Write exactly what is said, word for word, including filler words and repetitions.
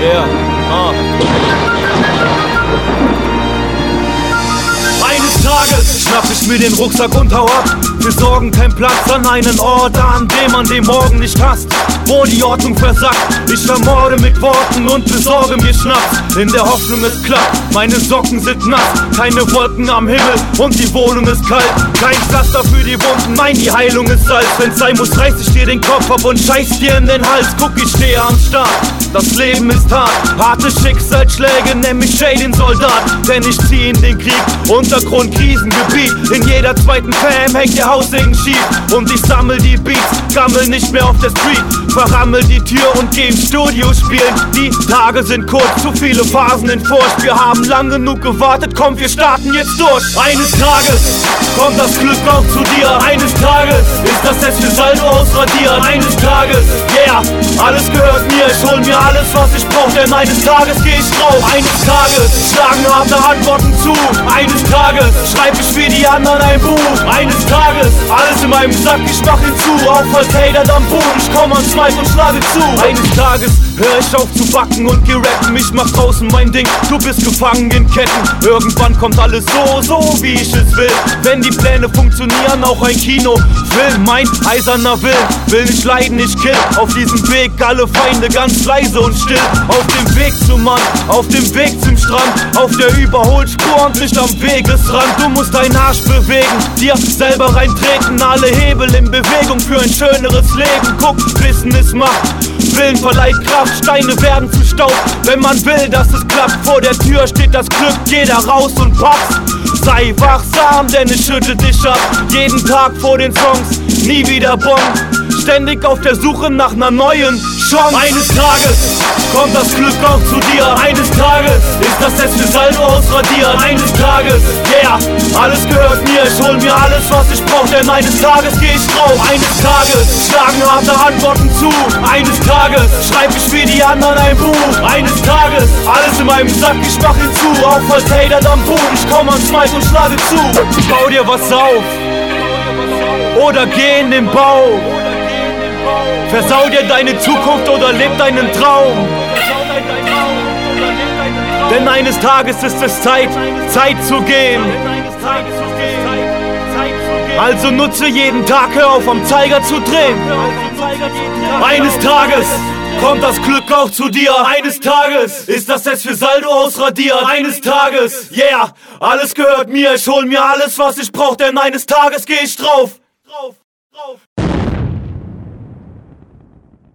Yeah, ah. Eines Tages schnapp ich mir den Rucksack und hau ab. Wir sorgen keinen Platz an einen Ort, an dem man den Morgen nicht hasst, wo die Ordnung versackt. Ich vermorde mit Worten und besorge mir Schnaps, in der Hoffnung es klappt. Meine Socken sind nass, keine Wolken am Himmel und die Wohnung ist kalt. Kein Pflaster für die Wunden, nein, die Heilung ist Salz. Wenn's sein muss, reiß ich dir den Kopf ab und scheiß dir in den Hals. Guck, ich stehe am Start, das Leben ist hart. Harte Schicksalsschläge, nenn mich Shay, den Soldat. Denn ich zieh in den Krieg, Untergrund, Krisengebiet. In jeder zweiten Fam hängt der Haussegen schief. Und ich sammel die Beats, gammel nicht mehr auf der Street. Verrammel die Tür und geh ins Studio spielen. Die Tage sind kurz, zu viele Phasen in Furcht. Wir haben lang genug gewartet, komm, wir starten jetzt durch. Eines Tages kommt das Glück auch zu dir. Eines Tages ist das Netz für Saldo ausradiert. Eines Tages, yeah, alles gehört mir. Ich hol mir alles, was ich brauch, denn eines Tages geh ich drauf. Eines Tages schlagen harte Antworten zu. Eines Tages schreib ich wie die anderen ein Buch. Eines Tages alles in meinem Sack, ich mach hinzu. Auch als Hater am Boden, ich komm ans Mic und schlage zu. Eines Tages hör ich auf zu backen und geh rappen. Ich mach draußen mein Ding, du bist gefangen in Ketten. Irgendwann kommt alles so, so wie ich es will. Wenn die Pläne funktionieren, auch ein Kino Film, mein eiserner Will, will nicht leiden, ich kill. Auf diesem Weg alle Feinde ganz leise und still. Auf dem Weg zum Mann, auf dem Weg zum Strand, auf der Überholspur und nicht am Wegesrand. Du musst deinen Arsch bewegen, dir selber reintreten. Alle Hebel in Bewegung für ein schöneres Leben. Guck, Wissen ist Macht, Willen verleiht Kraft. Steine werden zu Staub, wenn man will, dass es klappt. Vor der Tür steht das Glück, geh da raus und pack's. Sei wachsam, denn es schüttelt dich ab. Jeden Tag vor den Songs, nie wieder Bon. Ständig auf der Suche nach einer neuen Chance. Eines Tages kommt das Glück auch zu dir. Eines Tages ist das Netz für Saldo ausradiert. Eines Tages, yeah, alles gehört mir. Ich hol mir alles, was ich brauch, denn eines Tages geh ich drauf. Eines Tages schlagen harte Antworten zu. Eines Tages schreib ich wie die anderen ein Buch. Eines Tages alles in meinem Sack, ich mach hinzu. Auch als Hater am Boden, ich komm ans Mic und schlage zu. Bau dir was auf oder geh in den Bau. Versau dir deine Zukunft oder leb deinen Traum. Denn eines Tages ist es Zeit, Zeit zu gehen. Also nutze jeden Tag, hör auf am Zeiger zu drehen. Eines Tages kommt das Glück auch zu dir. Eines Tages ist das Netz für Saldo ausradiert. Eines Tages, yeah, alles gehört mir. Ich hol mir alles, was ich brauch, denn eines Tages geh ich drauf. Drauf, drauf.